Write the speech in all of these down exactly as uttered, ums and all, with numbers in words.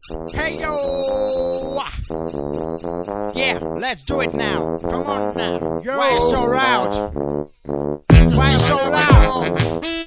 Hey yo! Yeah, let's do it now. Come on now. Yo. Why so loud? Why so loud?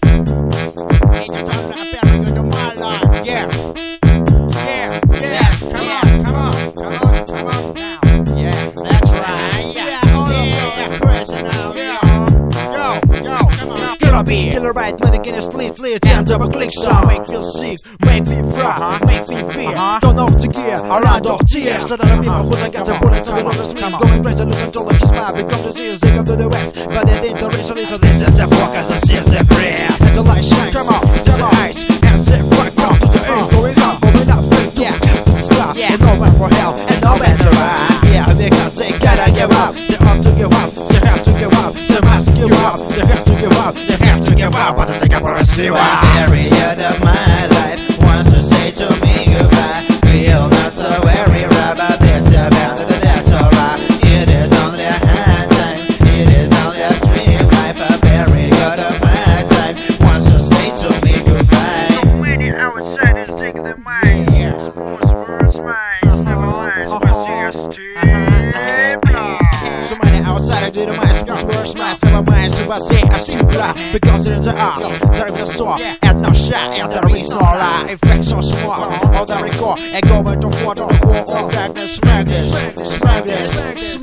Yeah. Yeah. Yeah. Come on. Come on. Come on. Come on now. Yeah. That's right. Yeah. All yeah. Crazy now. Yeah. Yo. Yo. Come on. Killer beat. Killer right. Medic in a split. Split. Jam double click song. Make feel sick. Make me fry. Make me fear. Don't know the gear. Around of tears. So that I'm even who I got the bullets of the lovers. Going crazy. Lose control of his mind. Become the seals. They come to the west. But they didn't racially. So this is the focus. The seals. The breath. And the light shines. Come on. To the ice. And zip right down to the earth. Going up. Going up. Yeah. To the sky. Yeah. And no man for hell. And no man to ride. Yeah. Because they gotta give up. They ought to give up. They have to give up. They must give up. They have to give up. They have to give up. But they got to receive up. Period of my life wants to say to me goodbye. Feel not so very right, but it's about that that's alright. It is only a hard time. It is only a stream life. A period of my life wants to say to me goodbye. So many outsiders take the mind. Yes, most words minds never lies, but just to So many outsiders do the minds, cause words minds never minds. So I say I see black because it's the art. There is a sword and no shot, and there is no lie. Effects so small, all the record and go into water, war, all darkness, smack this, smack this,